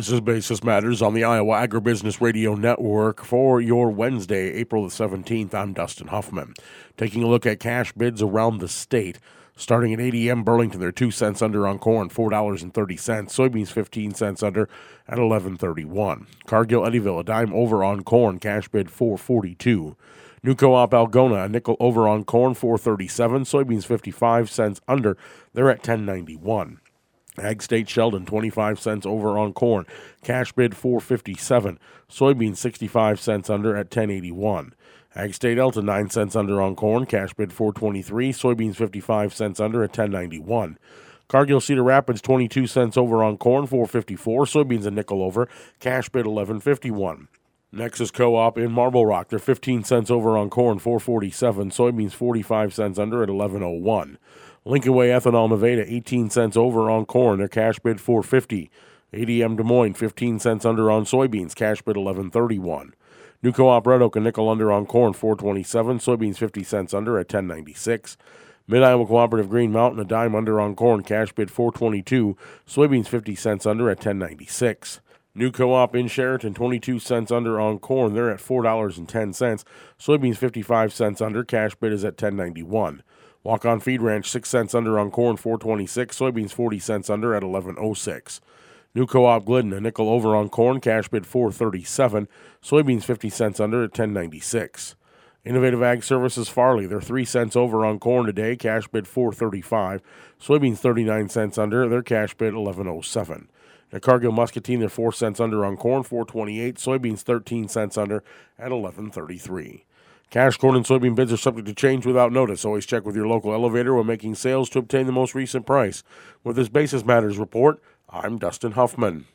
This is Basis Matters on the Iowa Agribusiness Radio Network for your Wednesday, April the 17th. I'm Dustin Huffman. Taking a look at cash bids around the state. Starting at ADM Burlington, they're 2 cents under on corn, $4.30. Soybeans 15 cents under at $11.31. Cargill Eddyville, a dime over on corn, cash bid $4.42. New Co-op Algona, a nickel over on corn, $4.37. Soybeans 55 cents under, they're at $10.91. Ag State Sheldon, 25 cents over on corn. Cash bid $4.57. Soybeans 65 cents under at $10.81. Ag State Elton, 9 cents under on corn. Cash bid $4.23. Soybeans 55 cents under at $10.91. Cargill Cedar Rapids, 22 cents over on corn, $4.54. Soybeans a nickel over. Cash bid $11.51. Nexus Co-op in Marble Rock, they're 15 cents over on corn, $4.47. Soybeans 45 cents under at $11.01. Lincoln Way Ethanol Nevada, 18 cents over on corn. Their cash bid $4.50. ADM Des Moines, 15 cents under on soybeans. Cash bid $11.31. New Co-op Red Oak, a nickel under on corn, $4.27. Soybeans 50 cents under at $10.96. Mid-Iowa Cooperative Green Mountain, a dime under on corn. Cash bid $4.22. Soybeans 50 cents under at $10.96. New Co-op in Sheraton, 22 cents under on corn. They're at $4.10. Soybeans 55 cents under. Cash bid is at $10.91. Walk-On Feed Ranch, 6 cents under on corn, $4.26. Soybeans 40 cents under at $11.06. New Co-op Glidden, a nickel over on corn, cash bid $4.37. Soybeans 50 cents under at $10.96. Innovative Ag Services Farley, they're 3 cents over on corn today, cash bid $4.35. Soybeans 39 cents under, their cash bid $11.07. At Cargill Muscatine, they're 4 cents under on corn, $4.28. Soybeans 13 cents under at $11.33. Cash corn and soybean bids are subject to change without notice. Always check with your local elevator when making sales to obtain the most recent price. With this Basis Matters report, I'm Dustin Huffman.